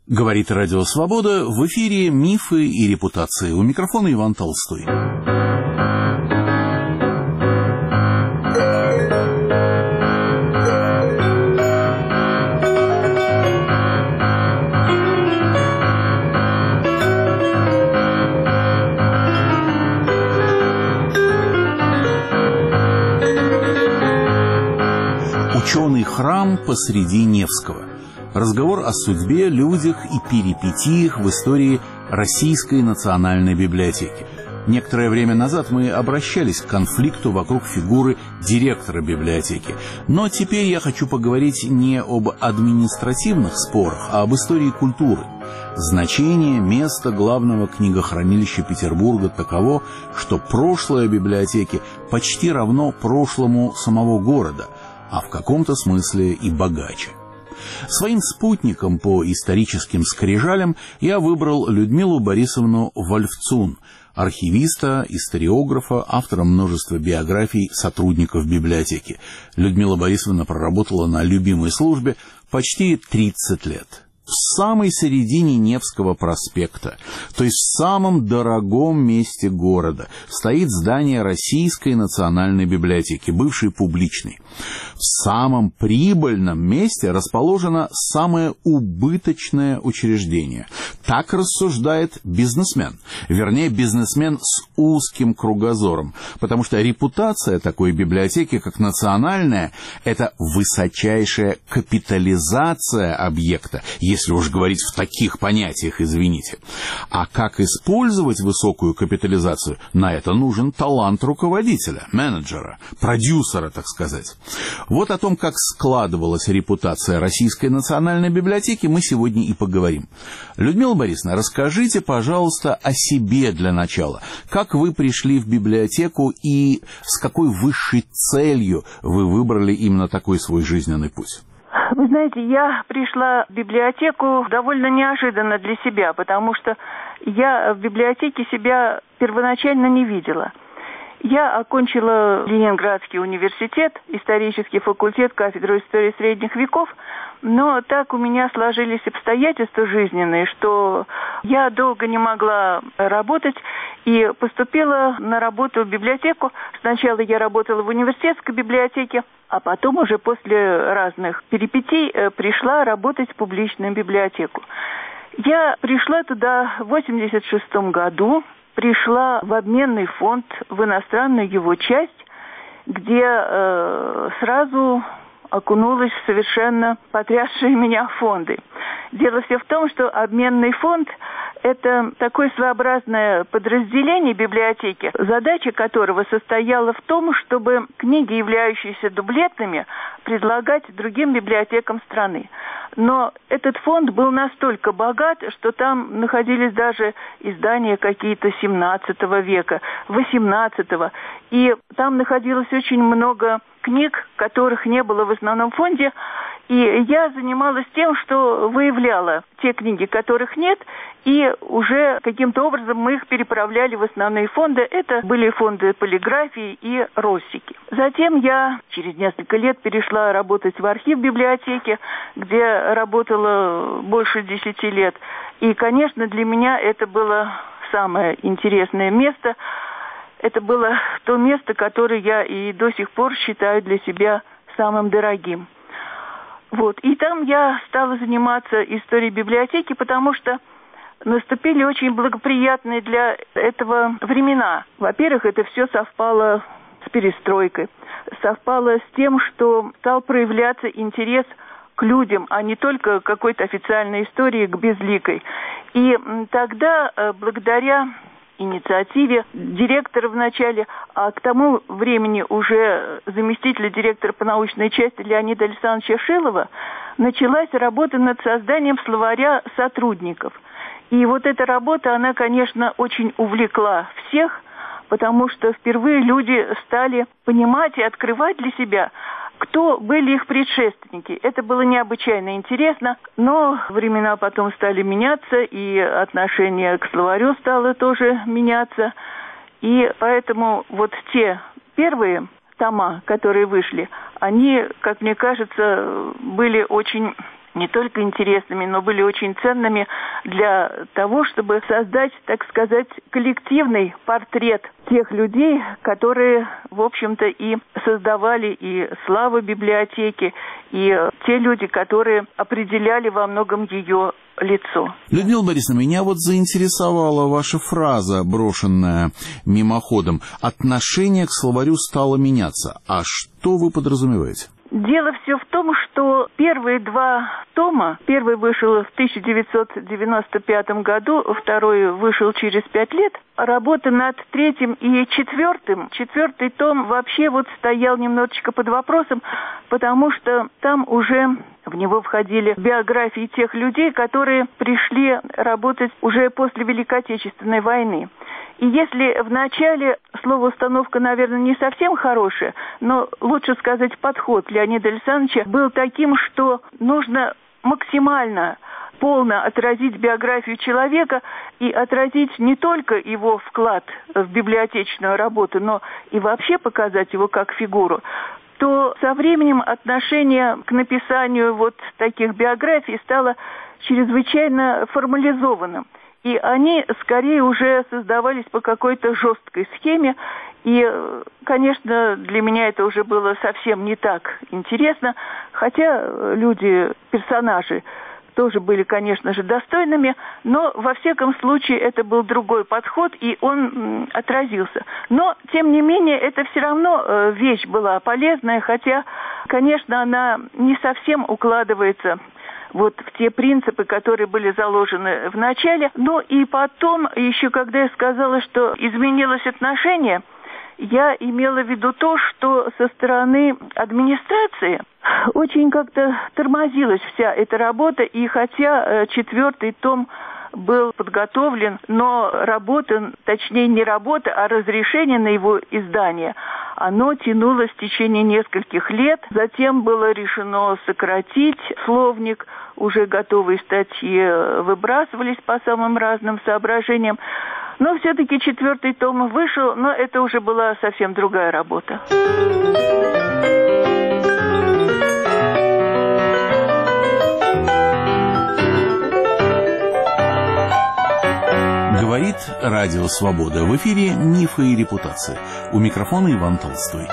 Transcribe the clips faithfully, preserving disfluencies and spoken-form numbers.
Говорит Радио Свобода, в эфире «Мифы и репутации». У микрофона Иван Толстой. Ученый храм посреди Невского. Разговор о судьбе, людях и перипетиях в истории Российской национальной библиотеки. Некоторое время назад мы обращались к конфликту вокруг фигуры директора библиотеки. Но теперь я хочу поговорить не об административных спорах, а об истории культуры. Значение места главного книгохранилища Петербурга таково, что прошлое библиотеки почти равно прошлому самого города, а в каком-то смысле и богаче. Своим спутником по историческим скрижалям я выбрал Людмилу Борисовну Вольфцун, архивиста, историографа, автора множества биографий сотрудников библиотеки. Людмила Борисовна проработала на любимой службе почти тридцать лет. В самой середине Невского проспекта, то есть в самом дорогом месте города, стоит здание Российской национальной библиотеки, бывшей публичной. В самом прибыльном месте расположено самое убыточное учреждение. Так рассуждает бизнесмен. Вернее, бизнесмен с узким кругозором. Потому что репутация такой библиотеки, как национальная, это высочайшая капитализация объекта, если уж говорить в таких понятиях, извините. А как использовать высокую капитализацию? На это нужен талант руководителя, менеджера, продюсера, так сказать. Вот о том, как складывалась репутация Российской национальной библиотеки, мы сегодня и поговорим. Людмила Борисовна, расскажите, пожалуйста, о себе для начала. Как вы пришли в библиотеку и с какой высшей целью вы выбрали именно такой свой жизненный путь? Вы знаете, я пришла в библиотеку довольно неожиданно для себя, потому что я в библиотеке себя первоначально не видела. Я окончила Ленинградский университет, исторический факультет, кафедру истории средних веков, но так у меня сложились обстоятельства жизненные, что я долго не могла работать и поступила на работу в библиотеку. Сначала я работала в университетской библиотеке, а потом уже после разных перипетий пришла работать в публичную библиотеку. Я пришла туда в восемьдесят шестом году. Пришла в обменный фонд, в иностранную его часть, где э, сразу окунулась в совершенно потрясшие меня фонды. Дело все в том, что обменный фонд – это такое своеобразное подразделение библиотеки, задача которого состояла в том, чтобы книги, являющиеся дублетными, предлагать другим библиотекам страны. Но этот фонд был настолько богат, что там находились даже издания какие-то семнадцатого века, восемнадцатого. И там находилось очень много книг, которых не было в основном фонде. И я занималась тем, что выявляла те книги, которых нет, и уже каким-то образом мы их переправляли в основные фонды. Это были фонды полиграфии и россики. Затем я через несколько лет перешла работать в архив библиотеки, где работала больше десяти лет. И, конечно, для меня это было самое интересное место. Это было то место, которое я и до сих пор считаю для себя самым дорогим. Вот. И там я стала заниматься историей библиотеки, потому что наступили очень благоприятные для этого времена. Во-первых, это все совпало с перестройкой, совпало с тем, что стал проявляться интерес к людям, а не только к какой-то официальной истории, к безликой. И тогда, благодаря инициативе директора вначале, а к тому времени уже заместителя директора по научной части Леонида Александровича Шилова, началась работа над созданием словаря сотрудников. И вот эта работа, она, конечно, очень увлекла всех, потому что впервые люди стали понимать и открывать для себя, кто были их предшественники. Это было необычайно интересно, но времена потом стали меняться, и отношение к словарю стало тоже меняться. И поэтому вот те первые тома, которые вышли, они, как мне кажется, были очень не только интересными, но были очень ценными для того, чтобы создать, так сказать, коллективный портрет тех людей, которые, в общем-то, и создавали и славу библиотеки, и те люди, которые определяли во многом ее лицо. Людмила Борисовна, меня вот заинтересовала ваша фраза, брошенная мимоходом. Отношение к словарю стало меняться. А что вы подразумеваете? Дело все в том, что первые два тома, первый вышел в тысяча девятьсот девяносто пятом году, второй вышел через пять лет. Работа над третьим и четвертым, четвертый том вообще вот стоял немножечко под вопросом, потому что там уже в него входили биографии тех людей, которые пришли работать уже после Великой Отечественной войны. И если в начале словоустановка, наверное, не совсем хорошая, но лучше сказать, подход Леонида Александровича был таким, что нужно максимально полно отразить биографию человека и отразить не только его вклад в библиотечную работу, но и вообще показать его как фигуру, то со временем отношение к написанию вот таких биографий стало чрезвычайно формализованным. И они скорее уже создавались по какой-то жесткой схеме. И, конечно, для меня это уже было совсем не так интересно. Хотя люди, персонажи тоже были, конечно же, достойными. Но, во всяком случае, это был другой подход, и он отразился. Но, тем не менее, это все равно вещь была полезная. Хотя, конечно, она не совсем укладывается вот в те принципы, которые были заложены в начале. Ну и потом, еще когда я сказала, что изменилось отношение, я имела в виду то, что со стороны администрации очень как-то тормозилась вся эта работа, и хотя четвертый том был подготовлен, но работа, точнее не работа, а разрешение на его издание, оно тянулось в течение нескольких лет. Затем было решено сократить словник, уже готовые статьи выбрасывались по самым разным соображениям. Но все-таки четвертый том вышел, но это уже была совсем другая работа. Говорит Радио Свобода. В эфире «Мифы и репутация». У микрофона Иван Толстой.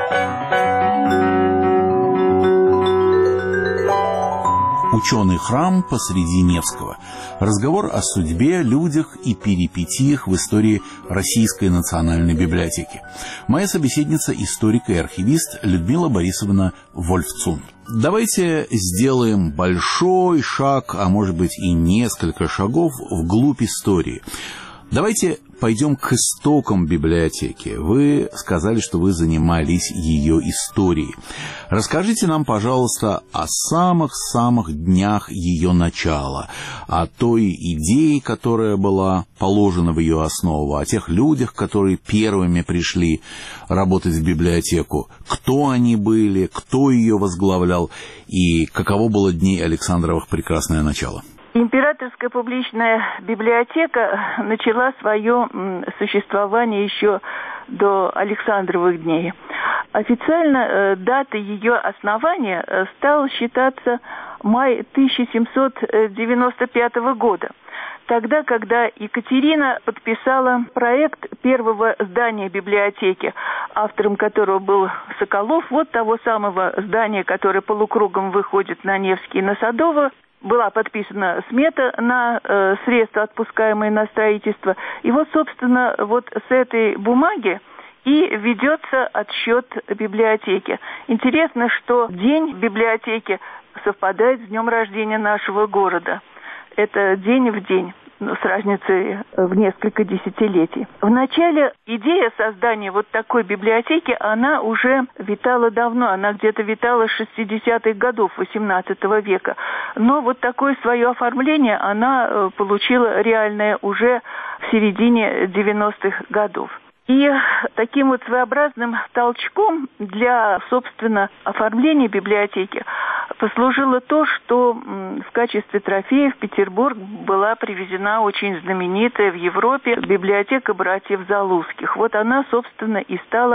Ученый храм посреди Невского. Разговор о судьбе, людях и перипетиях в истории Российской национальной библиотеки. Моя собеседница – историк и архивист Людмила Борисовна Вольфцун. Давайте сделаем большой шаг, а может быть и несколько шагов вглубь истории. Давайте пойдем к истокам библиотеки. Вы сказали, что вы занимались ее историей. Расскажите нам, пожалуйста, о самых-самых днях ее начала, о той идее, которая была положена в ее основу, о тех людях, которые первыми пришли работать в библиотеку, кто они были, кто ее возглавлял и каково было дней Александровых прекрасное начало. Императорская публичная библиотека начала свое существование еще до Александровых дней. Официально э, датой ее основания э, стал считаться май тысяча семьсот девяносто пятого года. Тогда, когда Екатерина подписала проект первого здания библиотеки, автором которого был Соколов, вот того самого здания, которое полукругом выходит на Невский и на Садово, была подписана смета на э, средства, отпускаемые на строительство. И вот, собственно, вот с этой бумаги и ведется отсчет библиотеки. Интересно, что день библиотеки совпадает с днем рождения нашего города. Это день в день, но с разницей в несколько десятилетий. В начале идея создания вот такой библиотеки, она уже витала давно, она где-то витала с шестидесятых годов восемнадцатого века. Но вот такое свое оформление она получила реальное уже в середине девяностых годов. И таким вот своеобразным толчком для, собственно, оформления библиотеки послужило то, что в качестве трофея в Петербург была привезена очень знаменитая в Европе библиотека братьев Залузских. Вот она, собственно, и стала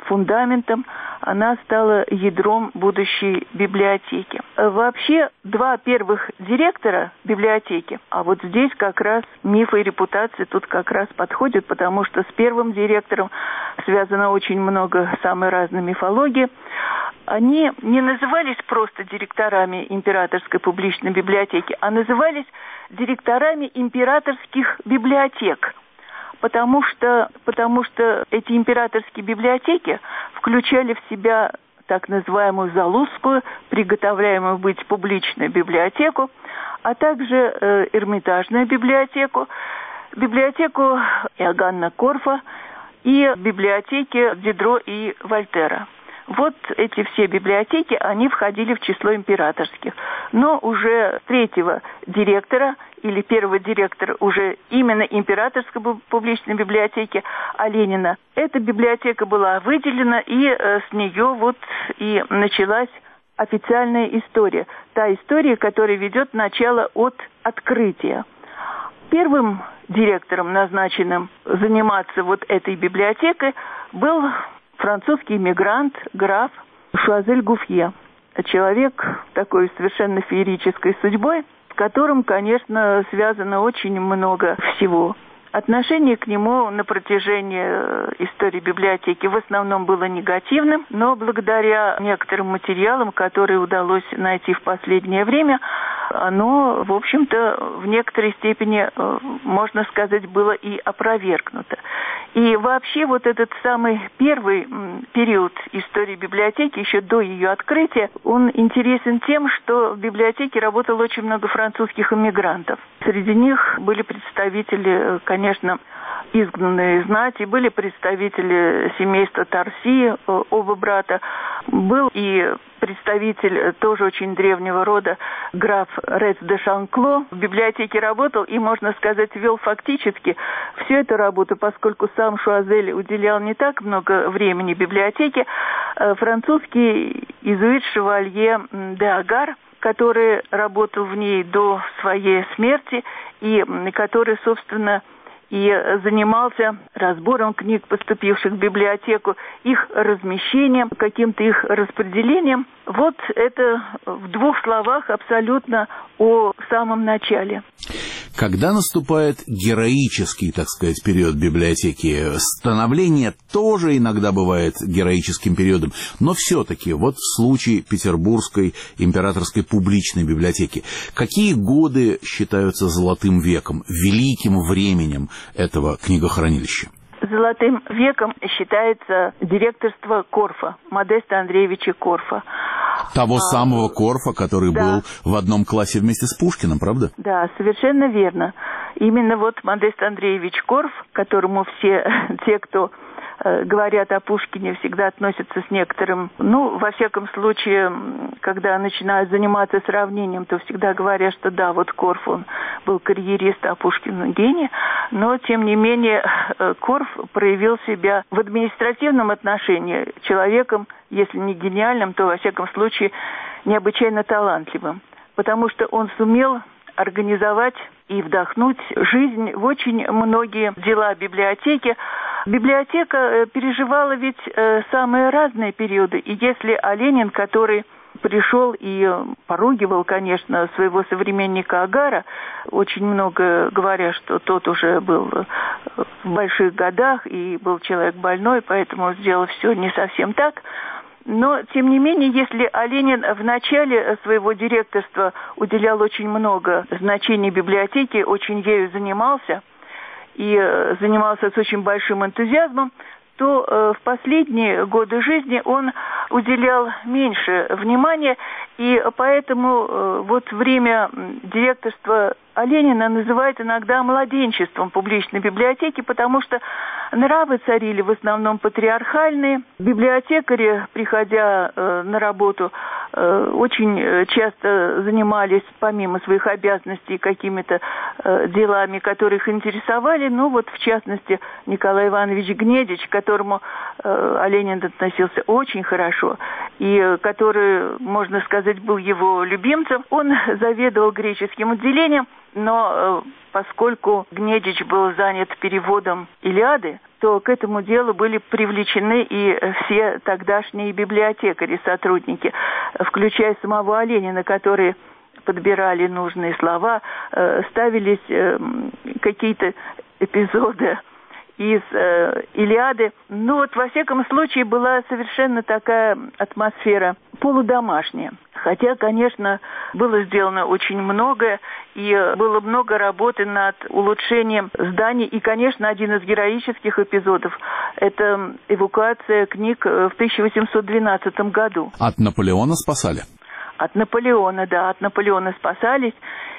фундаментом, она стала ядром будущей библиотеки. Вообще, два первых директора библиотеки, а вот здесь как раз миф и репутация тут как раз подходят, потому что с первым директором связано очень много самой разной мифологии. Они не назывались просто директорами Императорской публичной библиотеки, а назывались директорами императорских библиотек. Потому что, потому что эти императорские библиотеки включали в себя так называемую Залузскую, приготовляемую быть публичную библиотеку, а также э, Эрмитажную библиотеку, библиотеку Иоганна Корфа и библиотеки Дидро и Вольтера. Вот эти все библиотеки, они входили в число императорских. Но уже третьего директора или первого директора уже именно императорской публичной библиотеки Оленина, эта библиотека была выделена, и э, с нее вот и началась официальная история. Та история, которая ведет начало от открытия. Первым директором, назначенным заниматься вот этой библиотекой, был французский эмигрант, граф Шуазель Гуфье. Человек такой совершенно феерической судьбой, с которым, конечно, связано очень много всего. Отношение к нему на протяжении истории библиотеки в основном было негативным, но благодаря некоторым материалам, которые удалось найти в последнее время, оно, в общем-то, в некоторой степени, можно сказать, было и опровергнуто. И вообще вот этот самый первый период истории библиотеки, еще до ее открытия, он интересен тем, что в библиотеке работало очень много французских эмигрантов. Среди них были представители, конечно, изгнанные знати, были представители семейства Тарси, оба брата. Был и представитель тоже очень древнего рода, граф Рец де Шанкло. В библиотеке работал и, можно сказать, вел фактически всю эту работу, поскольку сам Шуазель уделял не так много времени библиотеке. Французский иезуит Шевалье де Агар, который работал в ней до своей смерти и который, собственно, и занимался разбором книг, поступивших в библиотеку, их размещением, каким-то их распределением. Вот это в двух словах абсолютно о самом начале. Когда наступает героический, так сказать, период библиотеки, становление тоже иногда бывает героическим периодом, но все-таки вот в случае Петербургской императорской публичной библиотеки, какие годы считаются золотым веком, великим временем этого книгохранилища? Золотым веком считается директорство Корфа, Модеста Андреевича Корфа. Того а, самого Корфа, который да. был в одном классе вместе с Пушкиным, правда? Да, совершенно верно. Именно вот Модест Андреевич Корф, к которому все те, кто э, говорят о Пушкине, всегда относятся с некоторым, ну, во всяком случае, когда начинают заниматься сравнением, то всегда говорят, что да, вот Корф, он был карьерист, а Пушкин гений, но, тем не менее, э, Корф проявил себя в административном отношении человеком, если не гениальным, то, во всяком случае, необычайно талантливым, потому что он сумел организовать и вдохнуть жизнь в очень многие дела библиотеки. Библиотека переживала ведь самые разные периоды, и если Оленин, который пришел и поругивал, конечно, своего современника Агара, очень много говоря, что тот уже был в больших годах и был человек больной, поэтому сделал все не совсем так. Но, тем не менее, если Оленин в начале своего директорства уделял очень много значения библиотеке, очень ею занимался и занимался с очень большим энтузиазмом, то э, в последние годы жизни он уделял меньше внимания, и поэтому э, вот время директорства Оленина называют иногда младенчеством публичной библиотеки, потому что нравы царили в основном патриархальные. Библиотекари, приходя э, на работу, э, очень часто занимались, помимо своих обязанностей, какими-то э, делами, которые их интересовали. Ну вот, в частности, Николай Иванович Гнедич, к которому э, Оленин относился очень хорошо, и который, можно сказать, был его любимцем, он заведовал греческим отделением. Но э, поскольку Гнедич был занят переводом «Илиады», что к этому делу были привлечены и все тогдашние библиотекари, сотрудники, включая самого Оленина, которые подбирали нужные слова, ставились какие-то эпизоды из э, «Илиады». Ну вот, во всяком случае, была совершенно такая атмосфера полудомашняя. Хотя, конечно, было сделано очень многое, и было много работы над улучшением зданий. И, конечно, один из героических эпизодов – это эвакуация книг в тысяча восемьсот двенадцатом году. От Наполеона спасали? От Наполеона, да, от Наполеона спасались.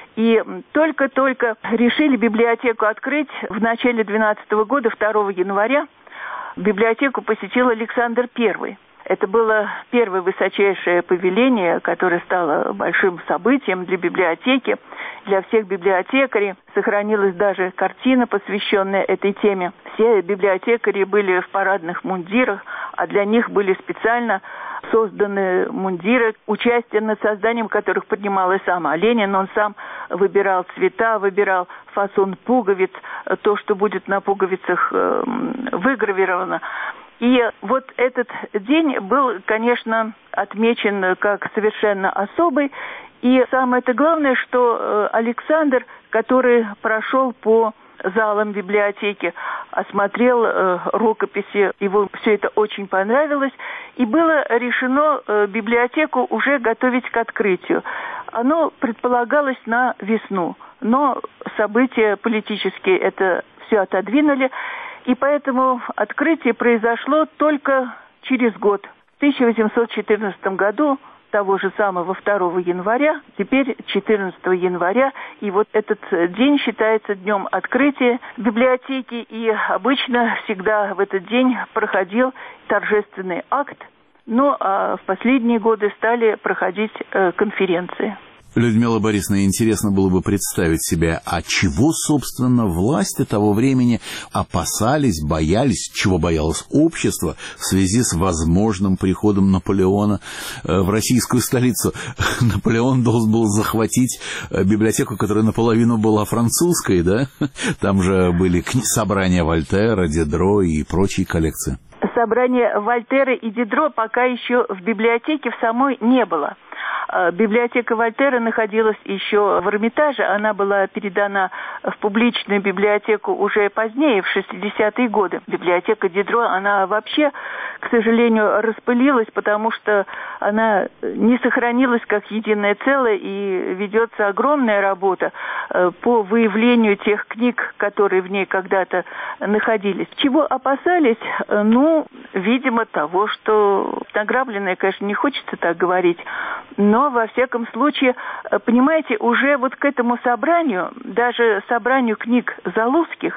И только-только решили библиотеку открыть в начале двенадцатого года, второго января, библиотеку посетил Александр Первый. Это было первое высочайшее повеление, которое стало большим событием для библиотеки, для всех библиотекарей. Сохранилась даже картина, посвященная этой теме. Все библиотекари были в парадных мундирах, а для них были специально созданы мундиры, участие над созданием которых принимал и сам Ленин. Он сам выбирал цвета, выбирал фасон пуговиц, то, что будет на пуговицах выгравировано. И вот этот день был, конечно, отмечен как совершенно особый. И самое-то главное, что Александр, который прошел по залам библиотеки, осмотрел э, рукописи, его все это очень понравилось, и было решено э, библиотеку уже готовить к открытию. Оно предполагалось на весну, но события политические это все отодвинули, и поэтому открытие произошло только через год, в тысяча восемьсот четырнадцатом году, того же самого второго января, теперь четырнадцатого января, и вот этот день считается днем открытия библиотеки, и обычно всегда в этот день проходил торжественный акт, ну а в последние годы стали проходить э, конференции. Людмила Борисовна, интересно было бы представить себе, а чего, собственно, власти того времени опасались, боялись, чего боялось общество в связи с возможным приходом Наполеона в российскую столицу. Наполеон должен был захватить библиотеку, которая наполовину была французской, да? Там же были собрания Вольтера, Дидро и прочие коллекции. Собрания Вольтера и Дидро пока еще в библиотеке в самой не было. Библиотека Вольтера находилась еще в Эрмитаже, она была передана в публичную библиотеку уже позднее, в шестидесятые годы. Библиотека Дидро, она вообще, к сожалению, распылилась, потому что она не сохранилась как единое целое, и ведется огромная работа по выявлению тех книг, которые в ней когда-то находились. Чего опасались? Ну, видимо, того, что награбленное, конечно, не хочется так говорить, но, во всяком случае, понимаете, уже вот к этому собранию, даже собранию книг Залузских,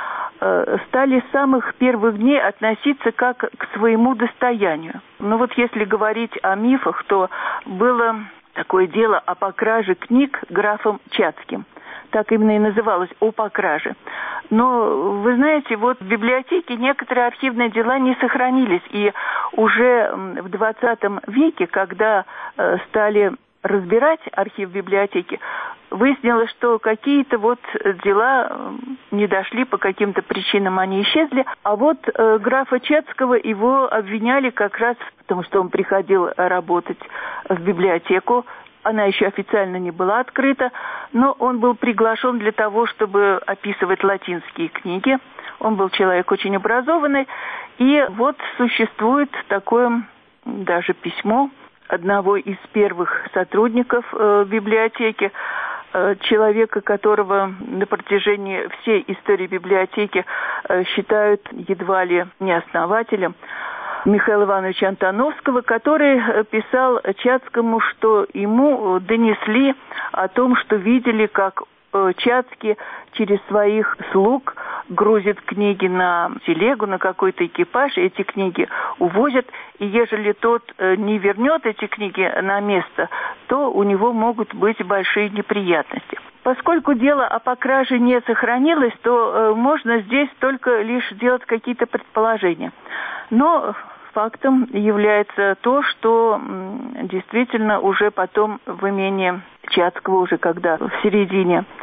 стали с самых первых дней относиться как к своему достоянию. Ну вот если говорить о мифах, то было такое дело о покраже книг графом Чацким. Так именно и называлось, о покраже. Но, вы знаете, вот в библиотеке некоторые архивные дела не сохранились. И уже в двадцатом веке, когда э, стали разбирать архив библиотеки, выяснилось, что какие-то вот дела не дошли, по каким-то причинам они исчезли. А вот э, графа Чацкого его обвиняли как раз в том, что он приходил работать в библиотеку. Она еще официально не была открыта, но он был приглашен для того, чтобы описывать латинские книги. Он был человек очень образованный. И вот существует такое даже письмо одного из первых сотрудников э, библиотеки, э, человека, которого на протяжении всей истории библиотеки э, считают едва ли не основателем, Михаила Ивановича Антоновского, который писал Чацкому, что ему донесли о том, что видели, как Чацкий через своих слуг грузит книги на телегу, на какой-то экипаж, и эти книги увозят, и ежели тот не вернет эти книги на место, то у него могут быть большие неприятности. Поскольку дело о покраже не сохранилось, то можно здесь только лишь делать какие-то предположения. Но фактом является то, что действительно уже потом в имении Чацкого, уже когда в середине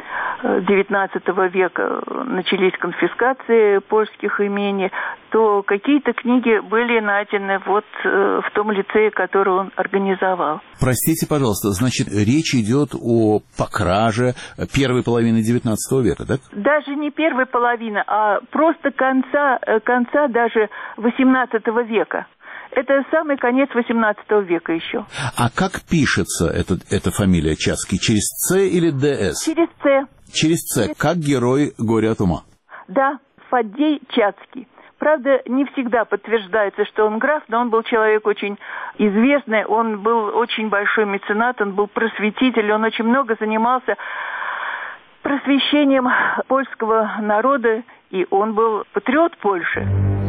девятнадцатого века начались конфискации польских имений, то какие-то книги были найдены вот в том лицее, который он организовал. Простите, пожалуйста, значит, речь идет о покраже первой половины девятнадцатого века, так? Даже не первой половины, а просто конца, конца даже восемнадцатого века. Это самый конец восемнадцатого века еще. А как пишется эта, эта фамилия Чацкий? Через Ц или ДС? Через Ц. Через Ц, Через... как герой «Горе от ума». Да, Фаддей Чацкий. Правда, не всегда подтверждается, что он граф, но он был человек очень известный, он был очень большой меценат, он был просветитель, он очень много занимался просвещением польского народа, и он был патриот Польши.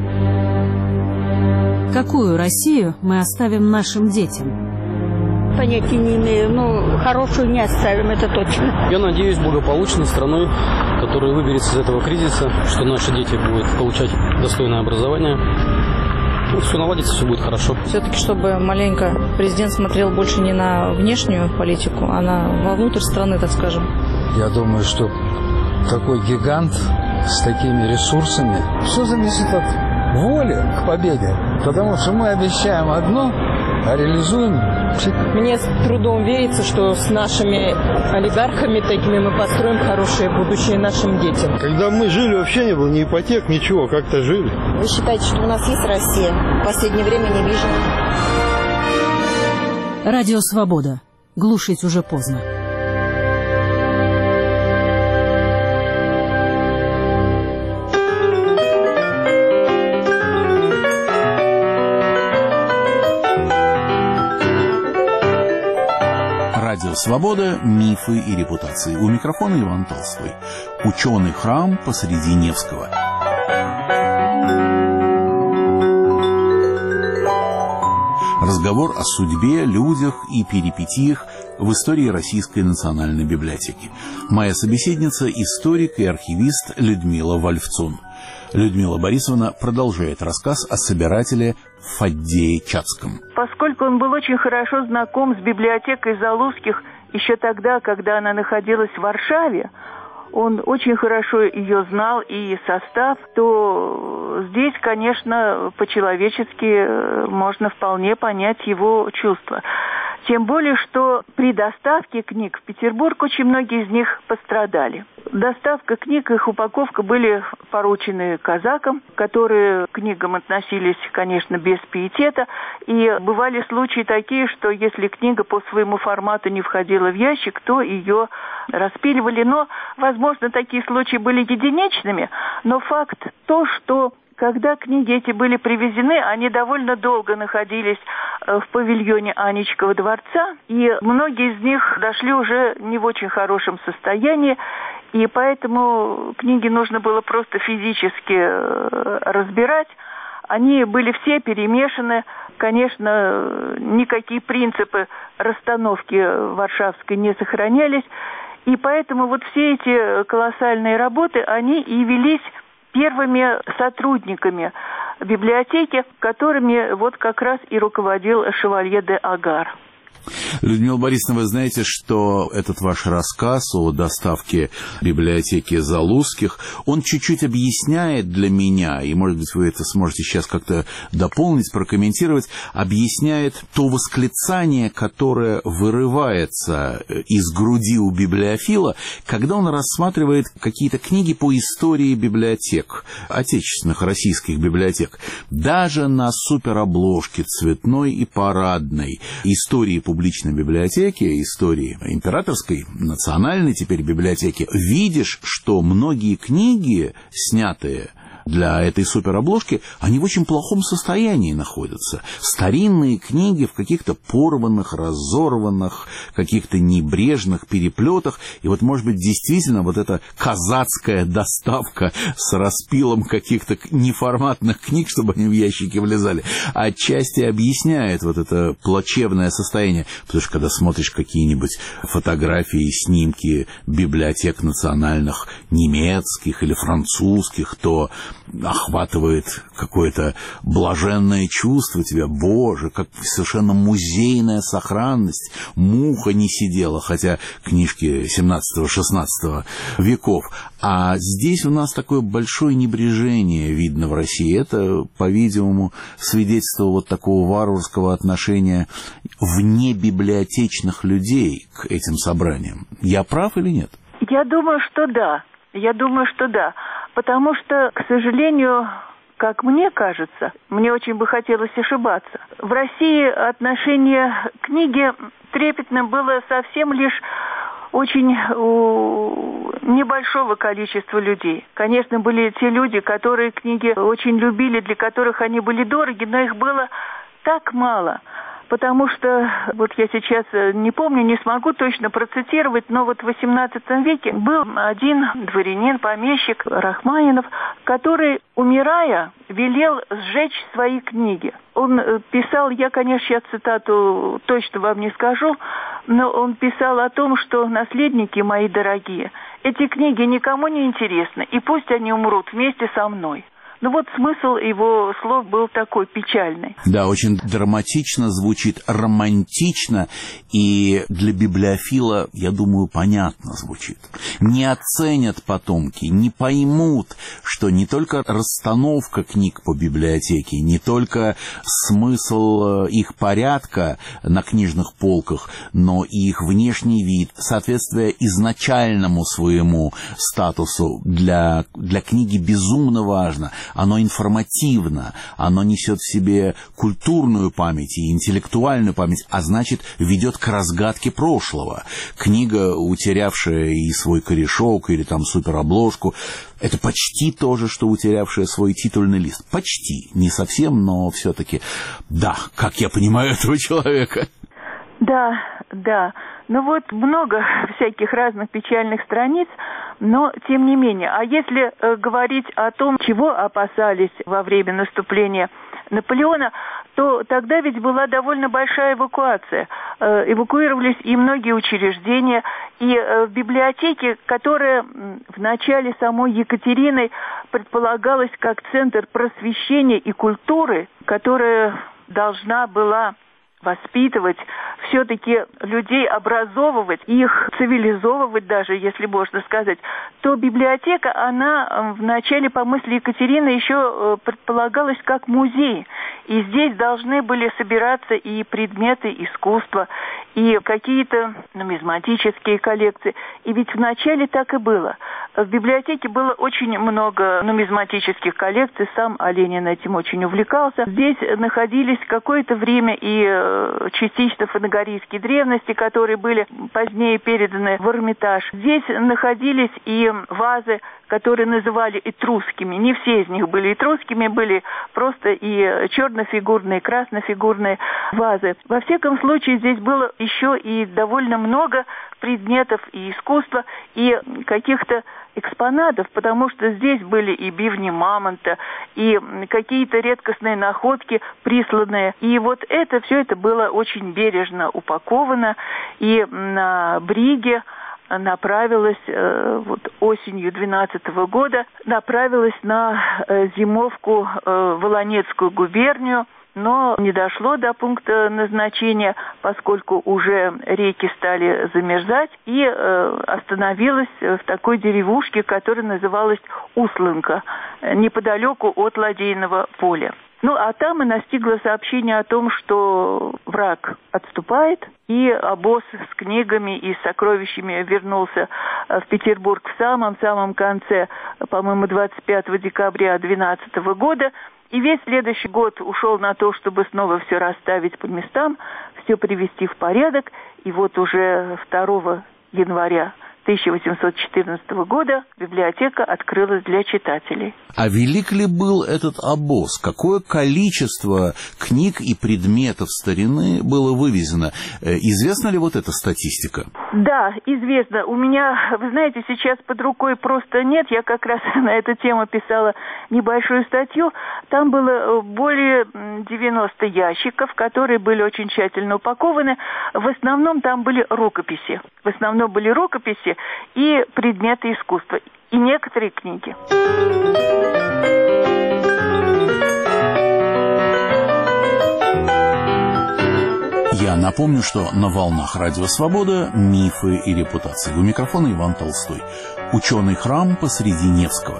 Какую Россию мы оставим нашим детям? Понятия не имею, но хорошую не оставим, это точно. Я надеюсь, благополучной страной, которая выберется из этого кризиса, что наши дети будут получать достойное образование. Ну, все наладится, все будет хорошо. Все-таки, чтобы маленько президент смотрел больше не на внешнюю политику, а на вовнутрь страны, так скажем. Я думаю, что такой гигант с такими ресурсами, все зависит от воли к победе. Потому что мы обещаем одно, а реализуем. Мне с трудом верится, что с нашими олигархами такими мы построим хорошее будущее нашим детям. Когда мы жили, вообще не было ни ипотек, ничего, как-то жили. Вы считаете, что у нас есть Россия? В последнее время не вижу. Радио «Свобода». Глушить уже поздно. Радио «Свобода. Мифы и репутации». У микрофона Иван Толстой. Ученый храм посреди Невского. Разговор о судьбе, людях и перипетиях в истории Российской национальной библиотеки. Моя собеседница – историк и архивист Людмила Вольфцун. Людмила Борисовна продолжает рассказ о собирателе Фаддее Чацком. Поскольку он был очень хорошо знаком с библиотекой Залузских еще тогда, когда она находилась в Варшаве, он очень хорошо ее знал и состав, то здесь, конечно, по-человечески можно вполне понять его чувства. Тем более, что при доставке книг в Петербург очень многие из них пострадали. Доставка книг, их упаковка были поручены казакам, которые к книгам относились, конечно, без пиетета. И бывали случаи такие, что если книга по своему формату не входила в ящик, то ее распиливали. Но, возможно, такие случаи были единичными. Но факт то, что когда книги эти были привезены, они довольно долго находились в павильоне Анечкова дворца, и многие из них дошли уже не в очень хорошем состоянии, и поэтому книги нужно было просто физически разбирать. Они были все перемешаны. Конечно, никакие принципы расстановки варшавской не сохранялись, и поэтому вот все эти колоссальные работы, они и велись первыми сотрудниками библиотеки, которыми вот как раз и руководил шевалье де Агар. Людмила Борисовна, вы знаете, что этот ваш рассказ о доставке библиотеки Залузских, он чуть-чуть объясняет для меня, и, может быть, вы это сможете сейчас как-то дополнить, прокомментировать, объясняет то восклицание, которое вырывается из груди у библиофила, когда он рассматривает какие-то книги по истории библиотек, отечественных российских библиотек. Даже на суперобложке цветной и парадной истории публичной библиотеки, истории императорской, национальной теперь библиотеки, видишь, что многие книги, снятые для этой суперобложки, они в очень плохом состоянии находятся. Старинные книги в каких-то порванных, разорванных, каких-то небрежных переплетах. И вот, может быть, действительно вот эта казацкая доставка с распилом каких-то неформатных книг, чтобы они в ящики влезали, отчасти объясняет вот это плачевное состояние. Потому что, когда смотришь какие-нибудь фотографии, снимки библиотек национальных немецких или французских, то охватывает какое-то блаженное чувство тебя. Боже, как совершенно музейная сохранность. Муха не сидела, хотя книжки семнадцатого-шестнадцатого веков. А здесь у нас такое большое небрежение видно в России. Это, по-видимому, свидетельство вот такого варварского отношения внебиблиотечных людей к этим собраниям. Я прав или нет? Я думаю, что да. Я думаю, что да. Потому что, к сожалению, как мне кажется, мне очень бы хотелось ошибаться, в России отношение к книге трепетным было совсем лишь очень у небольшого количества людей. Конечно, были те люди, которые книги очень любили, для которых они были дороги, но их было так мало. Потому что, вот я сейчас не помню, не смогу точно процитировать, но вот в восемнадцатом веке был один дворянин, помещик Рахманинов, который, умирая, велел сжечь свои книги. Он писал, я, конечно, сейчас цитату точно вам не скажу, но он писал о том, что наследники мои дорогие, эти книги никому не интересны, и пусть они умрут вместе со мной. Ну вот смысл его слов был такой печальный. Да, очень драматично звучит, романтично, и для библиофила, я думаю, понятно звучит. Не оценят потомки, не поймут, что не только расстановка книг по библиотеке, не только смысл их порядка на книжных полках, но и их внешний вид, соответствие изначальному своему статусу для, для книги безумно важно. Оно информативно, оно несет в себе культурную память и интеллектуальную память, а значит, ведет к разгадке прошлого. Книга, утерявшая и свой корешок, или там суперобложку, это почти то же, что утерявшая свой титульный лист. Почти. Не совсем, но все-таки да, как я понимаю этого человека. Да, да. Ну вот много всяких разных печальных страниц, но тем не менее. А если э, говорить о том, чего опасались во время наступления Наполеона, то тогда ведь была довольно большая эвакуация. Э, эвакуировались и многие учреждения, и э, в библиотеке, которая в начале самой Екатерины предполагалась как центр просвещения и культуры, которая должна была воспитывать, все-таки людей образовывать, их цивилизовывать даже, если можно сказать, то библиотека, она в начале, по мысли Екатерины, еще предполагалась как музей. И здесь должны были собираться и предметы искусства, и какие-то нумизматические коллекции. И ведь вначале так и было. В библиотеке было очень много нумизматических коллекций, сам Ленин этим очень увлекался. Здесь находились какое-то время и частично фанагорийские древности, которые были позднее переданы в Эрмитаж. Здесь находились и вазы, которые называли этрусскими. Не все из них были этрусскими, были просто и чернофигурные, и краснофигурные вазы. Во всяком случае, здесь было еще и довольно много предметов и искусства, и каких-то экспонатов, потому что здесь были и бивни мамонта, и какие-то редкостные находки присланные. И вот это, все это было очень бережно упаковано, и на бриге направилась э, вот осенью двенадцатого года, направилась на э, зимовку э, в Волонецкую губернию, но не дошло до пункта назначения, поскольку уже реки стали замерзать, и э, остановилась в такой деревушке, которая называлась Услынка, неподалеку от Ладейного поля. Ну, а там и настигло сообщение о том, что враг отступает, и обоз с книгами и сокровищами вернулся в Петербург в самом-самом конце, по-моему, двадцать пятого декабря двенадцатого года. И весь следующий год ушел на то, чтобы снова все расставить по местам, все привести в порядок. И вот уже второго января тысяча восемьсот четырнадцатого года библиотека открылась для читателей. А велик ли был этот обоз? Какое количество книг и предметов старины было вывезено? Известна ли вот эта статистика? Да, известно. У меня, вы знаете, сейчас под рукой просто нет. Я как раз на эту тему писала небольшую статью. Там было более девяноста ящиков, которые были очень тщательно упакованы. В основном там были рукописи. В основном были рукописи и предметы искусства, и некоторые книги. Я напомню, что на волнах Радио Свобода «Мифы и репутации». У микрофона Иван Толстой. Ученый храм посреди Невского.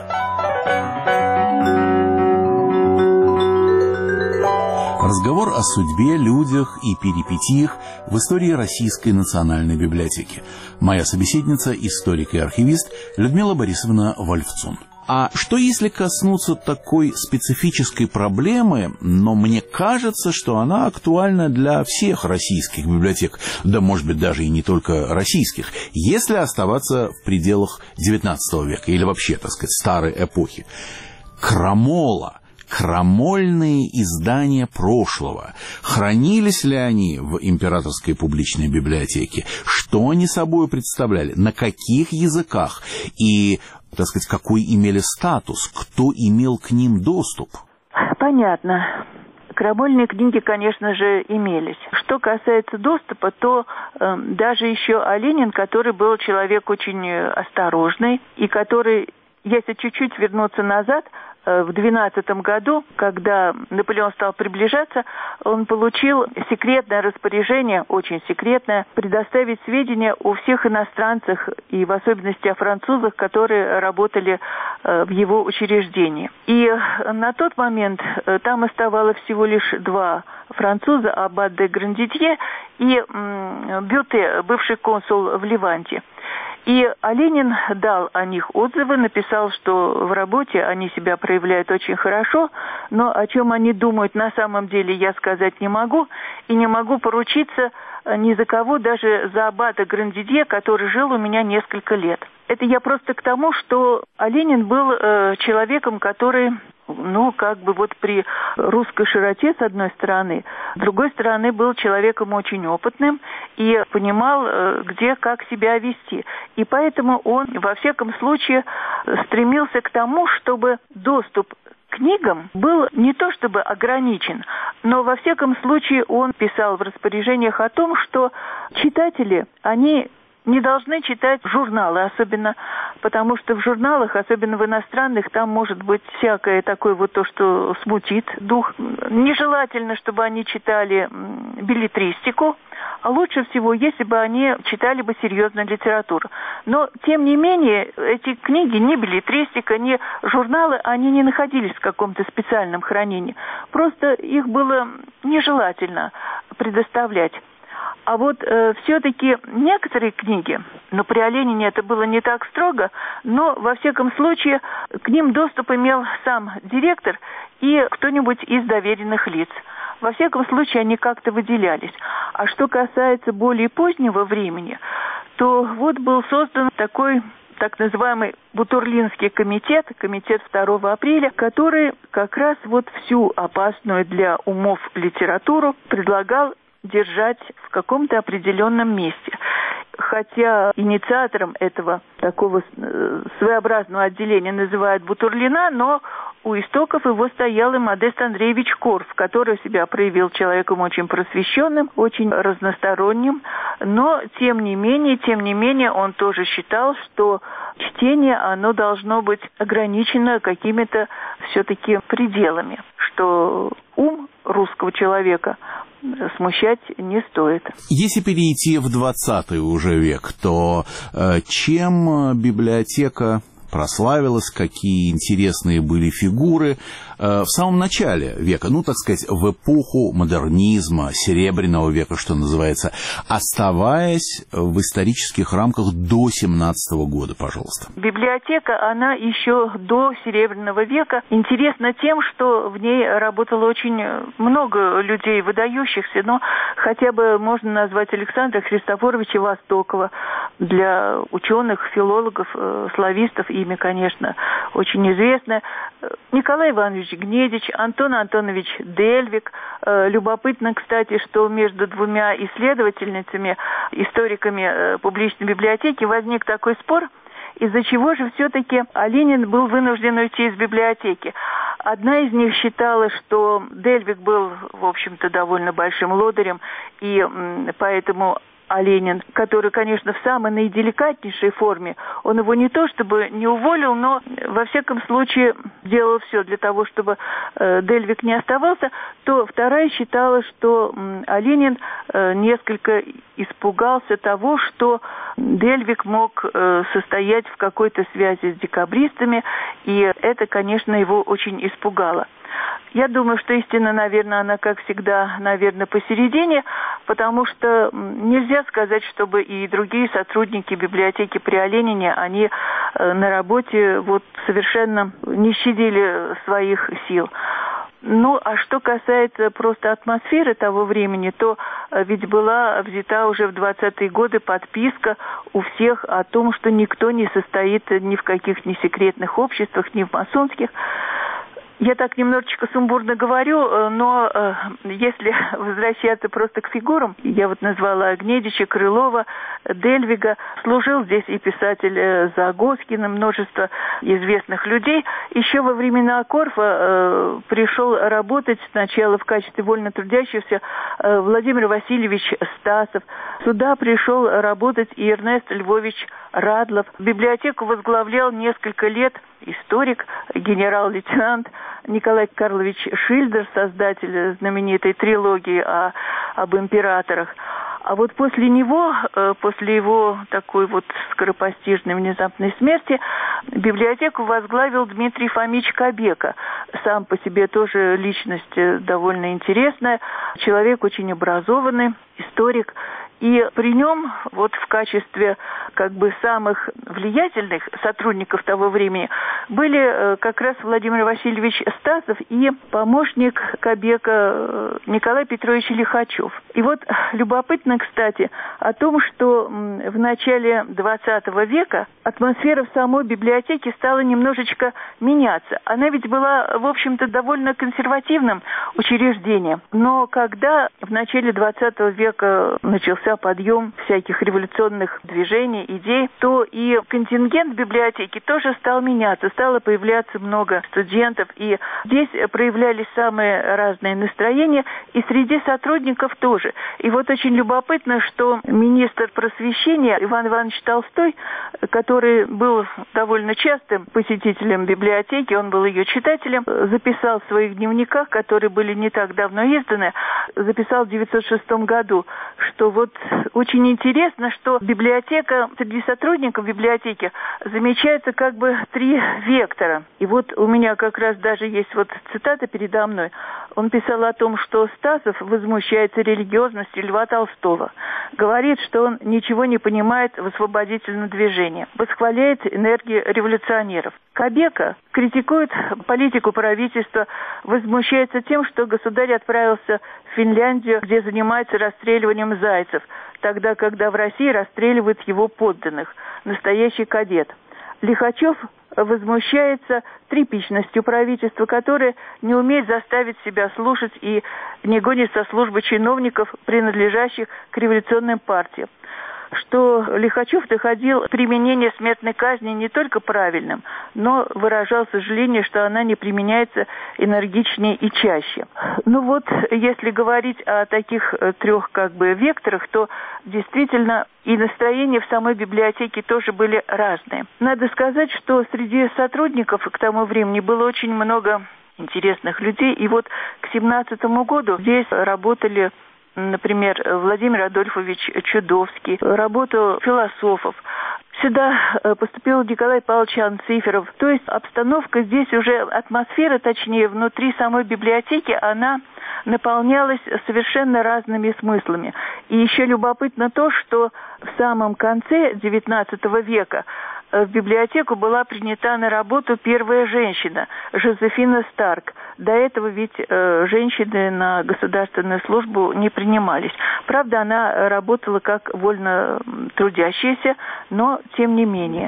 Разговор о судьбе, людях и перипетиях в истории Российской национальной библиотеки. Моя собеседница, историк и архивист Людмила Борисовна Вольфцун. А что если коснуться такой специфической проблемы, но мне кажется, что она актуальна для всех российских библиотек, да, может быть, даже и не только российских, если оставаться в пределах девятнадцатого века или вообще, так сказать, старой эпохи. Крамола. Крамольные издания прошлого. Хранились ли они в Императорской публичной библиотеке? Что они собой представляли? На каких языках? И, так сказать, какой имели статус? Кто имел к ним доступ? Понятно. Крамольные книги, конечно же, имелись. Что касается доступа, то э, даже еще Оленин, который был человек очень осторожный, и который, если чуть-чуть вернуться назад, в двенадцатом году, когда Наполеон стал приближаться, он получил секретное распоряжение, очень секретное, предоставить сведения о всех иностранцах и в особенности о французах, которые работали в его учреждении. И на тот момент там оставалось всего лишь два француза, Аббат де Грандидье и Бюте, бывший консул в Ливанте. И Оленин дал о них отзывы, написал, что в работе они себя проявляют очень хорошо, но о чем они думают на самом деле я сказать не могу, и не могу поручиться ни за кого, даже за аббата Грандидье, который жил у меня несколько лет. Это я просто к тому, что Оленин был э, человеком, который, ну, как бы вот при русской широте, с одной стороны, с другой стороны, был человеком очень опытным и понимал, э, где, как себя вести. И поэтому он, во всяком случае, стремился к тому, чтобы доступ к книгам был не то чтобы ограничен, но во всяком случае он писал в распоряжениях о том, что читатели, они не должны читать журналы, особенно потому что в журналах, особенно в иностранных, там может быть всякое такое вот то, что смутит дух. Нежелательно, чтобы они читали беллетристику, а лучше всего, если бы они читали бы серьезную литературу. Но, тем не менее, эти книги, ни беллетристика, ни журналы, они не находились в каком-то специальном хранении. Просто их было нежелательно предоставлять. А вот э, все-таки некоторые книги, но при Оленине это было не так строго, но во всяком случае к ним доступ имел сам директор и кто-нибудь из доверенных лиц. Во всяком случае они как-то выделялись. А что касается более позднего времени, то вот был создан такой так называемый Бутурлинский комитет, комитет второго апреля, который как раз вот всю опасную для умов литературу предлагал держать в каком-то определенном месте. Хотя инициатором этого такого своеобразного отделения называют Бутурлина, но у истоков его стоял и Модест Андреевич Корф, который себя проявил человеком очень просвещенным, очень разносторонним, но тем не менее, тем не менее он тоже считал, что чтение, оно должно быть ограничено какими-то все-таки пределами, что ум русского человека смущать не стоит. Если перейти в двадцатый уже век, то э, чем библиотека прославилась, какие интересные были фигуры э, в самом начале века, ну, так сказать, в эпоху модернизма, серебряного века, что называется, оставаясь в исторических рамках до семнадцатого года, пожалуйста. Библиотека, она еще до серебряного века интересна тем, что в ней работало очень много людей выдающихся, но хотя бы можно назвать Александра Христофоровича Востокова. Для ученых, филологов, славистов имя, конечно, очень известное. Николай Иванович Гнедич, Антон Антонович Дельвик. Любопытно, кстати, что между двумя исследовательницами, историками публичной библиотеки возник такой спор, из-за чего же все-таки Оленин был вынужден уйти из библиотеки. Одна из них считала, что Дельвик был, в общем-то, довольно большим лодырем, и поэтому А Ленин, который, конечно, в самой наиделикатнейшей форме, он его не то чтобы не уволил, но, во всяком случае, делал все для того, чтобы э, Дельвиг не оставался, то вторая считала, что э, а Ленин э, несколько испугался того, что Дельвиг мог э, состоять в какой-то связи с декабристами, и это, конечно, его очень испугало. Я думаю, что истина, наверное, она, как всегда, наверное, посередине, потому что нельзя сказать, чтобы и другие сотрудники библиотеки при Оленине, они на работе вот совершенно не щадили своих сил. Ну, а что касается просто атмосферы того времени, то ведь была взята уже в двадцатые годы подписка у всех о том, что никто не состоит ни в каких ни секретных обществах, ни в масонских. Я так немножечко сумбурно говорю, но э, если возвращаться просто к фигурам, я вот назвала Гнедича, Крылова, Дельвига, служил здесь и писатель Загоскин, множество известных людей. Еще во времена Корфа э, пришел работать сначала в качестве вольно трудящегося э, Владимир Васильевич Стасов. Сюда пришел работать и Эрнест Львович Радлов. Библиотеку возглавлял несколько лет историк, генерал-лейтенант Николай Карлович Шильдер, создатель знаменитой трилогии о, об императорах. А вот после него, после его такой вот скоропостижной внезапной смерти, библиотеку возглавил Дмитрий Фомич Кабека. Сам по себе тоже личность довольно интересная, человек очень образованный, историк. И при нем, вот в качестве как бы самых влиятельных сотрудников того времени, были как раз Владимир Васильевич Стасов и помощник Кабека Николай Петрович Лихачев. И вот любопытно, кстати, о том, что в начале двадцатого века атмосфера в самой библиотеке стала немножечко меняться. Она ведь была, в общем-то, довольно консервативным учреждением. Но когда в начале двадцатого века начался подъем всяких революционных движений, идей, то и контингент библиотеки тоже стал меняться. Стало появляться много студентов, и здесь проявлялись самые разные настроения, и среди сотрудников тоже. И вот очень любопытно, что министр просвещения Иван Иванович Толстой, который был довольно частым посетителем библиотеки, он был ее читателем, записал в своих дневниках, которые были не так давно изданы, записал в девятьсот шестом году, что вот очень интересно, что библиотека, среди сотрудников библиотеки замечается как бы три вектора. И вот у меня как раз даже есть вот цитата передо мной. Он писал о том, что Стасов возмущается религиозностью Льва Толстого. Говорит, что он ничего не понимает в освободительном движении. Восхваляет энергию революционеров. Кабека критикует политику правительства, возмущается тем, что государь отправился в Финляндию, где занимается расстреливанием зайцев, тогда, когда в России расстреливают его подданных, настоящий кадет. Лихачев возмущается тряпичностью правительства, которое не умеет заставить себя слушать и не гонит со службы чиновников, принадлежащих к революционным партиям. Что Лихачев находил применение смертной казни не только правильным, но выражал сожаление, что она не применяется энергичнее и чаще. Ну вот, если говорить о таких трех как бы векторах, то действительно и настроения в самой библиотеке тоже были разные. Надо сказать, что среди сотрудников к тому времени было очень много интересных людей, и вот к семнадцатому году здесь работали, например, Владимир Адольфович Чудовский, работу философов. Сюда поступил Николай Павлович Анциферов. То есть обстановка здесь уже, атмосфера, точнее, внутри самой библиотеки, она наполнялась совершенно разными смыслами. И еще любопытно то, что в самом конце девятнадцатого века в библиотеку была принята на работу первая женщина, Жозефина Старк. До этого ведь э, женщины на государственную службу не принимались. Правда, она работала как вольно трудящаяся, но тем не менее.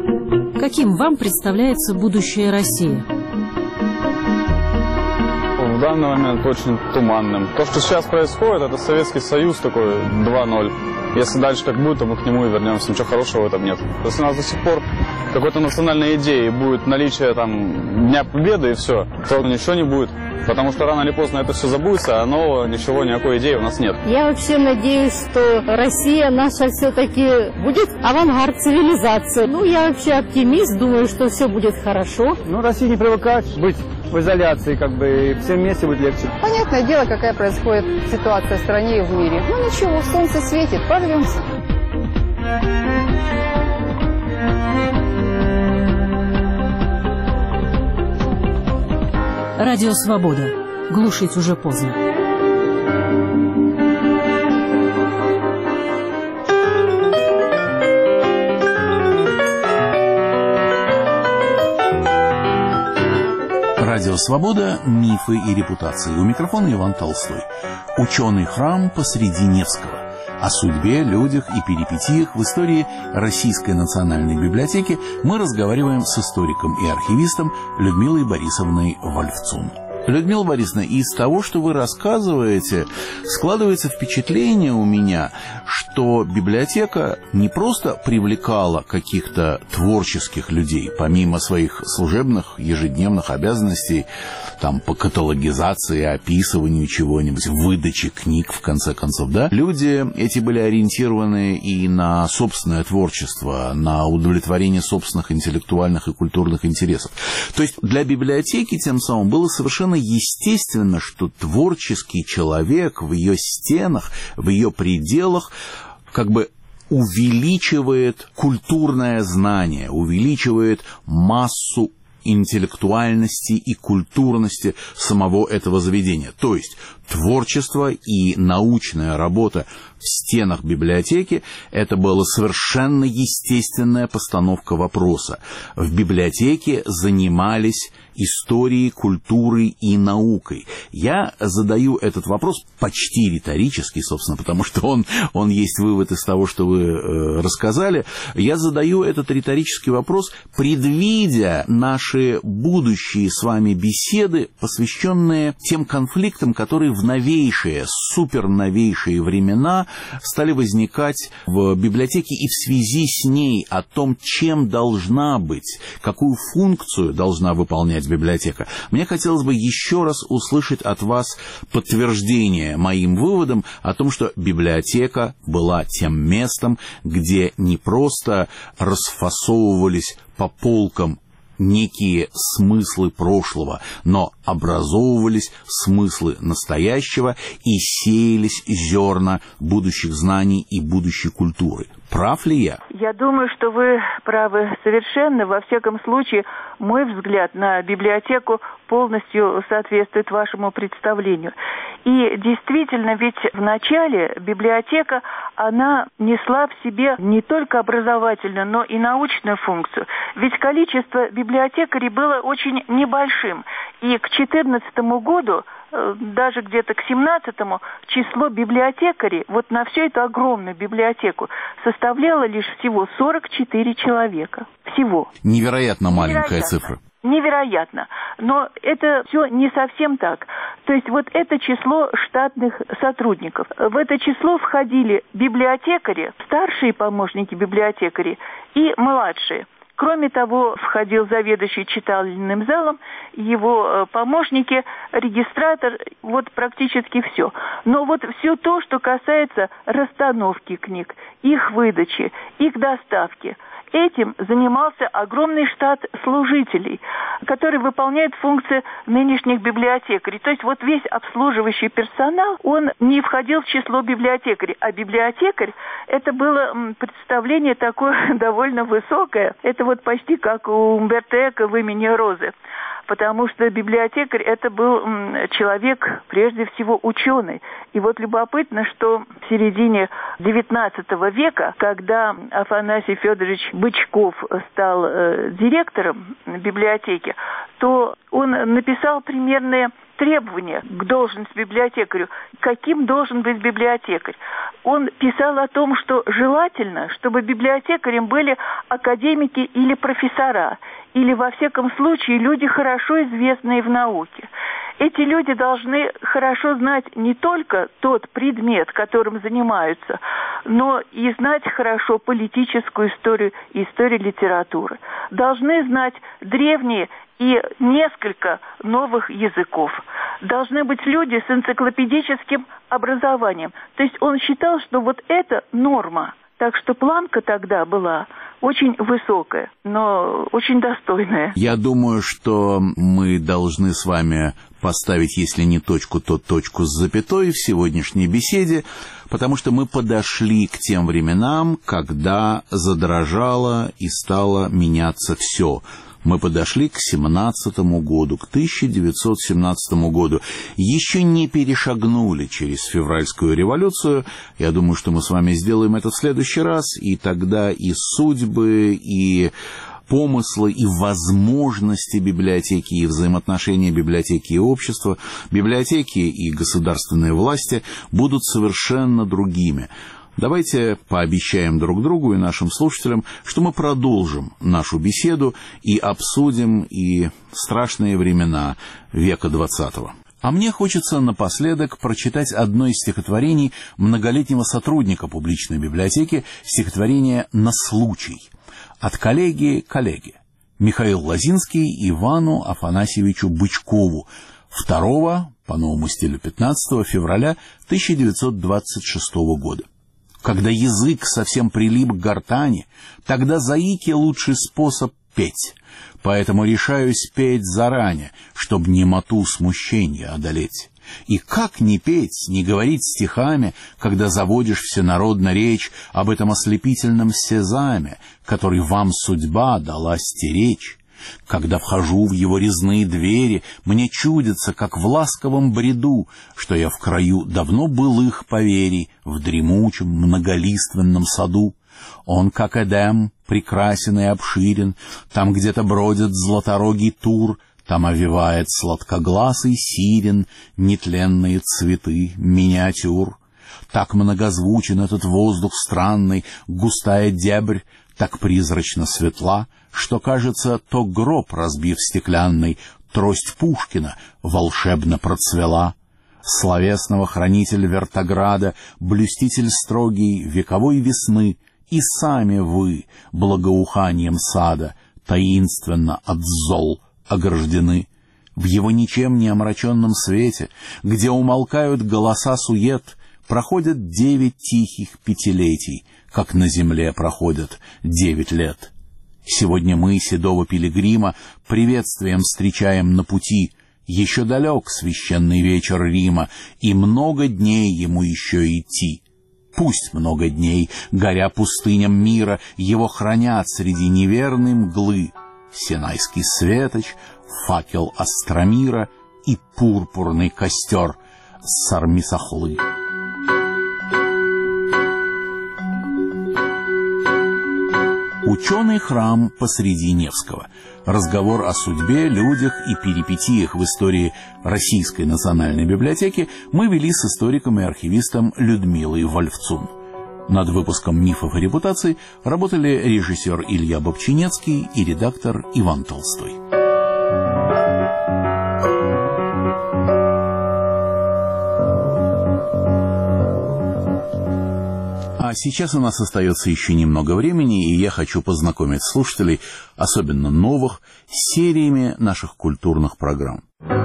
Каким вам представляется будущее России? в данный момент очень туманным. То, что сейчас происходит, это Советский Союз такой два ноль. Если дальше как будет, то мы к нему и вернемся. Ничего хорошего в этом нет. Если у нас до сих пор какой-то национальной идеи будет наличие там Дня Победы и все, то ничего не будет. Потому что рано или поздно это все забудется, а нового ничего, никакой идеи у нас нет. Я вообще надеюсь, что Россия наша все-таки будет авангард цивилизации. Ну, я вообще оптимист, думаю, что все будет хорошо. Ну, России не привыкать быть в изоляции, как бы, и всем вместе будет легче. Понятное дело, какая происходит ситуация в стране и в мире. Ну, ничего, солнце светит, порвемся. Радио «Свобода». Глушить уже поздно. Радио «Свобода. Мифы и репутации». У микрофона Иван Толстой. Ученый храм посреди Невского. О судьбе, людях и перипетиях в истории Российской национальной библиотеки мы разговариваем с историком и архивистом Людмилой Борисовной Вольфцун. Людмила Борисовна, из того, что вы рассказываете, складывается впечатление у меня, что библиотека не просто привлекала каких-то творческих людей, помимо своих служебных ежедневных обязанностей, там, по каталогизации, описыванию чего-нибудь, выдаче книг, в конце концов, да, люди эти были ориентированы и на собственное творчество, на удовлетворение собственных интеллектуальных и культурных интересов. То есть для библиотеки тем самым было совершенно естественно, что творческий человек в ее стенах, в ее пределах как бы увеличивает культурное знание, увеличивает массу интеллектуальности и культурности самого этого заведения. То есть творчество и научная работа в стенах библиотеки – это была совершенно естественная постановка вопроса. В библиотеке занимались историей, культурой и наукой. Я задаю этот вопрос почти риторически, собственно, потому что он, он есть вывод из того, что вы э, рассказали. Я задаю этот риторический вопрос, предвидя наши будущие с вами беседы, посвященные тем конфликтам, которые в новейшие, суперновейшие времена стали возникать в библиотеке и в связи с ней, о том, чем должна быть, какую функцию должна выполнять библиотека. Мне хотелось бы еще раз услышать от вас подтверждение моим выводам о том, что библиотека была тем местом, где не просто расфасовывались по полкам некие смыслы прошлого, но образовывались смыслы настоящего и сеялись зерна будущих знаний и будущей культуры. Прав ли я? Я думаю, что вы правы совершенно. Во всяком случае, мой взгляд на библиотеку полностью соответствует вашему представлению. И действительно, ведь в начале библиотека, она несла в себе не только образовательную, но и научную функцию. Ведь количество библиотекарей было очень небольшим. И к четырнадцатому году, даже где-то к семнадцатому, число библиотекарей вот на всю эту огромную библиотеку составляло лишь всего сорок четыре человека. Всего. Невероятно маленькая Невероятно. цифра. Невероятно. Но это все не совсем так. То есть вот это число штатных сотрудников. В это число входили библиотекари, старшие помощники библиотекарей и младшие. Кроме того, входил заведующий читальным залом, его помощники, регистратор, вот практически все. Но вот все то, что касается расстановки книг, их выдачи, их доставки, этим занимался огромный штат служителей, которые выполняют функции нынешних библиотекарей. То есть вот весь обслуживающий персонал, он не входил в число библиотекарей. А библиотекарь, это было представление такое довольно высокое. Это вот почти как у Умберто Эко в «Имени Розы». Потому что библиотекарь это был человек, прежде всего, ученый. И вот любопытно, что в середине девятнадцатого века, когда Афанасий Федорович Бычков стал э, директором библиотеки, то он написал примерные требования к должности библиотекарю, каким должен быть библиотекарь. Он писал о том, что желательно, чтобы библиотекарем были академики или профессора, или, во всяком случае, люди, хорошо известные в науке. Эти люди должны хорошо знать не только тот предмет, которым занимаются, но и знать хорошо политическую историю и историю литературы. Должны знать древние и несколько новых языков. Должны быть люди с энциклопедическим образованием. То есть он считал, что вот это норма. Так что планка тогда была очень высокая, но очень достойная. Я думаю, что мы должны с вами поставить, если не точку, то точку с запятой в сегодняшней беседе, потому что мы подошли к тем временам, когда задрожало и стало меняться все. Мы подошли к семнадцатому году, к тысяча девятьсот семнадцатому году. Еще не перешагнули через февральскую революцию. Я думаю, что мы с вами сделаем это в следующий раз. И тогда и судьбы, и помыслы, и возможности библиотеки, и взаимоотношения библиотеки и общества, библиотеки и государственные власти будут совершенно другими. Давайте пообещаем друг другу и нашим слушателям, что мы продолжим нашу беседу и обсудим и страшные времена века двадцатого. А мне хочется напоследок прочитать одно из стихотворений многолетнего сотрудника публичной библиотеки, стихотворение «На случай» от коллеги коллеги Михаил Лозинский Ивану Афанасьевичу Бычкову второго, по новому стилю пятнадцатого февраля тысяча девятьсот двадцать шестого года. Когда язык совсем прилип к гортани, тогда заике лучший способ петь. Поэтому решаюсь петь заранее, чтоб немоту смущения одолеть. И как не петь, не говорить стихами, когда заводишь всенародно речь об этом ослепительном сезаме, который вам судьба дала стеречь? Когда вхожу в его резные двери, мне чудится, как в ласковом бреду, что я в краю давно былых поверий в дремучем многолиственном саду. Он, как Эдем, прекрасен и обширен, там где-то бродит златорогий тур, там овевает сладкогласый сирен нетленные цветы миниатюр. Так многозвучен этот воздух странный, густая дебрь, так призрачно светла, что, кажется, то гроб, разбив стеклянный, трость Пушкина волшебно процвела. Словесного хранитель Вертограда, блюститель строгий вековой весны, и сами вы благоуханием сада таинственно от зол ограждены. В его ничем не омраченном свете, где умолкают голоса сует, проходят девять тихих пятилетий, как на земле проходят девять лет. Сегодня мы седого пилигрима приветствием встречаем на пути. Еще далек священный вечер Рима, и много дней ему еще идти. Пусть много дней, горя пустыням мира, его хранят среди неверной мглы Синайский светоч, факел Астромира и пурпурный костер Сармисахлы. Ученый храм посреди Невского. Разговор о судьбе, людях и перипетиях в истории Российской национальной библиотеки мы вели с историком и архивистом Людмилой Вольфцун. Над выпуском «Мифов и репутаций» работали режиссер Илья Бобчинецкий и редактор Иван Толстой. А сейчас у нас остается еще немного времени, и я хочу познакомить слушателей, особенно новых, с сериями наших культурных программ.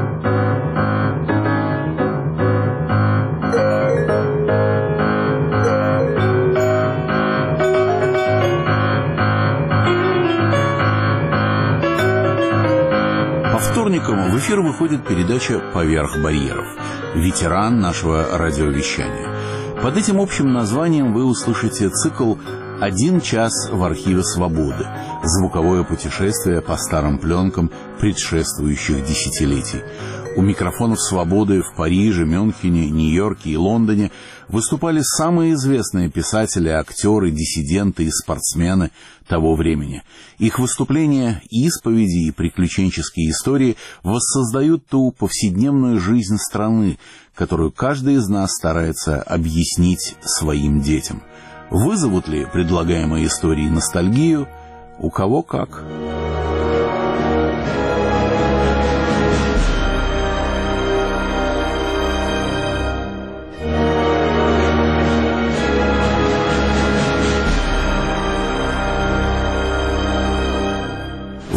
По вторникам в эфир выходит передача «Поверх барьеров». Ветеран нашего радиовещания. Под этим общим названием вы услышите цикл «Один час в архиве свободы», звуковое путешествие по старым пленкам предшествующих десятилетий. У микрофонов «Свободы» в Париже, Мюнхене, Нью-Йорке и Лондоне выступали самые известные писатели, актеры, диссиденты и спортсмены того времени. Их выступления, исповеди и приключенческие истории воссоздают ту повседневную жизнь страны, которую каждый из нас старается объяснить своим детям. Вызовут ли предлагаемые истории ностальгию? У кого как.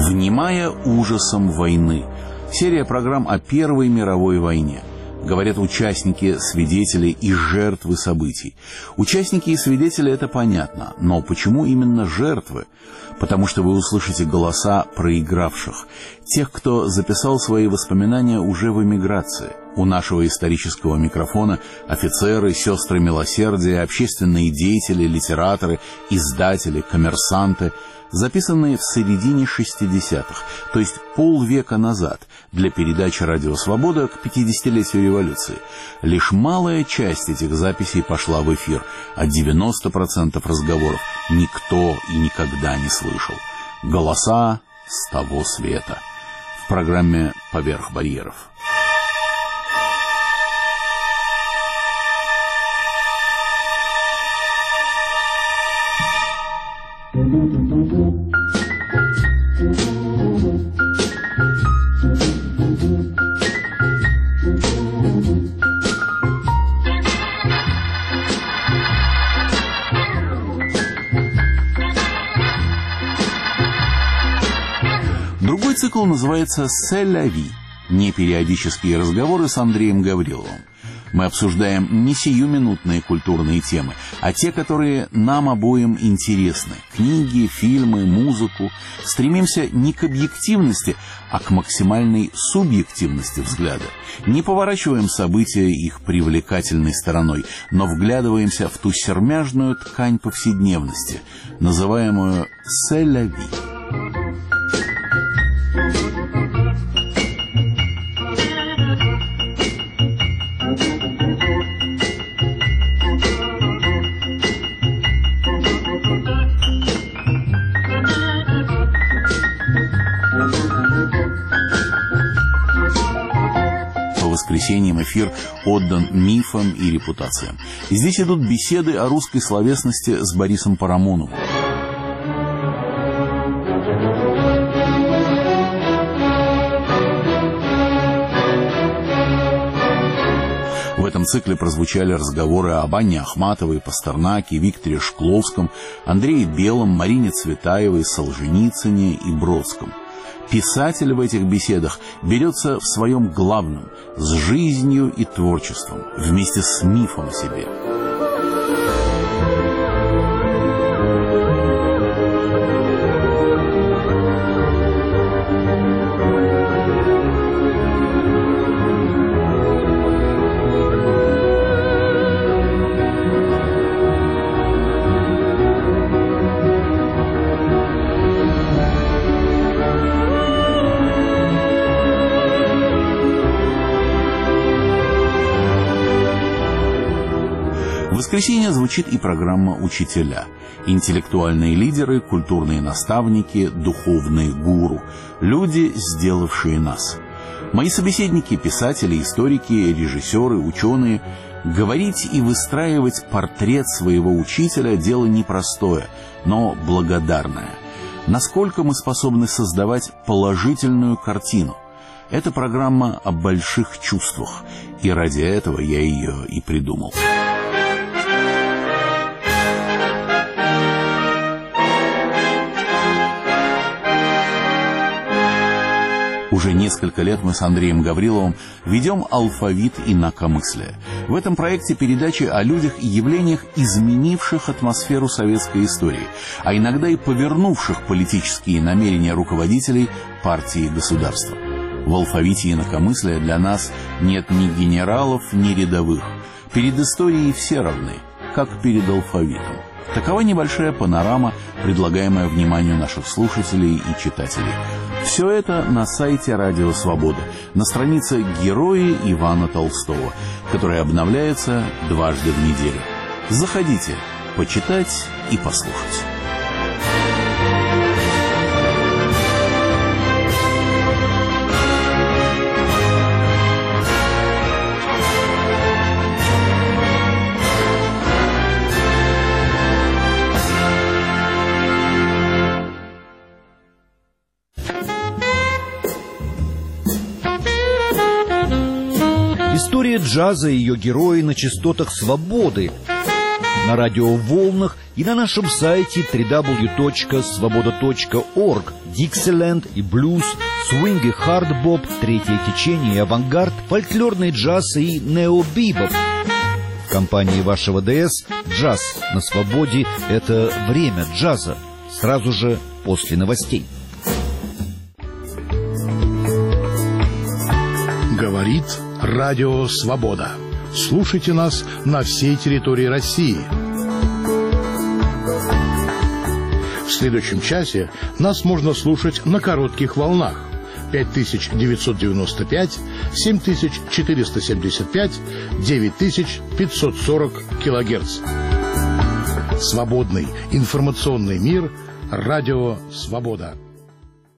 «Внимая ужасом войны». Серия программ о Первой мировой войне. Говорят участники, свидетели и жертвы событий. Участники и свидетели — это понятно, но почему именно жертвы? Потому что вы услышите голоса проигравших, тех, кто записал свои воспоминания уже в эмиграции. У нашего исторического микрофона офицеры, сестры милосердия, общественные деятели, литераторы, издатели, коммерсанты, записанные в середине шестидесятых, то есть полвека назад, для передачи «Радио Свобода» к пятидесятилетию революции. Лишь малая часть этих записей пошла в эфир, а девяносто процентов разговоров никто и никогда не слышал. Голоса с того света. В программе «Поверх барьеров». Другой цикл называется «C'est la vie» – непериодические разговоры с Андреем Гавриловым. Мы обсуждаем не сиюминутные культурные темы, а те, которые нам обоим интересны – книги, фильмы, музыку. Стремимся не к объективности, а к максимальной субъективности взгляда. Не поворачиваем события их привлекательной стороной, но вглядываемся в ту сермяжную ткань повседневности, называемую «C'est la vie». По воскресеньям эфир отдан мифам и репутациям. И здесь идут беседы о русской словесности с Борисом Парамоновым. В этом цикле прозвучали разговоры об Анне Ахматовой, Пастернаке, Викторе Шкловском, Андрее Белом, Марине Цветаевой, Солженицыне и Бродском. Писатель в этих беседах берется в своем главном – с жизнью и творчеством, вместе с мифом о себе. В воскресенье звучит и программа «Учителя». Интеллектуальные лидеры, культурные наставники, духовные гуру. Люди, сделавшие нас. Мои собеседники – писатели, историки, режиссеры, ученые. Говорить и выстраивать портрет своего учителя – дело непростое, но благодарное. Насколько мы способны создавать положительную картину? Это программа о больших чувствах, и ради этого я ее и придумал. Уже несколько лет мы с Андреем Гавриловым ведем «Алфавит инакомыслия». В этом проекте передачи о людях и явлениях, изменивших атмосферу советской истории, а иногда и повернувших политические намерения руководителей партии и государства. В «Алфавите инакомыслия» для нас нет ни генералов, ни рядовых. Перед историей все равны, как перед алфавитом. Такова небольшая панорама, предлагаемая вниманию наших слушателей и читателей. Все это на сайте «Радио Свобода», на странице «Герои Ивана Толстого», которая обновляется дважды в неделю. Заходите, почитать и послушать. История джаза и ее герои на частотах свободы. на радиоволнах и на нашем сайте дабл ю дабл ю дабл ю точка свобода точка орг. Диксиленд и блюз, свинг и хардбоп, третье течение и авангард, фольклорный джаз и необибоп. В компании вашего ДС «Джаз на свободе» — это время джаза. Сразу же после новостей. Говорит Радио Свобода. Слушайте нас на всей территории России. В следующем часе нас можно слушать на коротких волнах пять тысяч девятьсот девяносто пять, семь тысяч четыреста семьдесят пять, девять тысяч пятьсот сорок килогерц. Свободный информационный мир. Радио Свобода.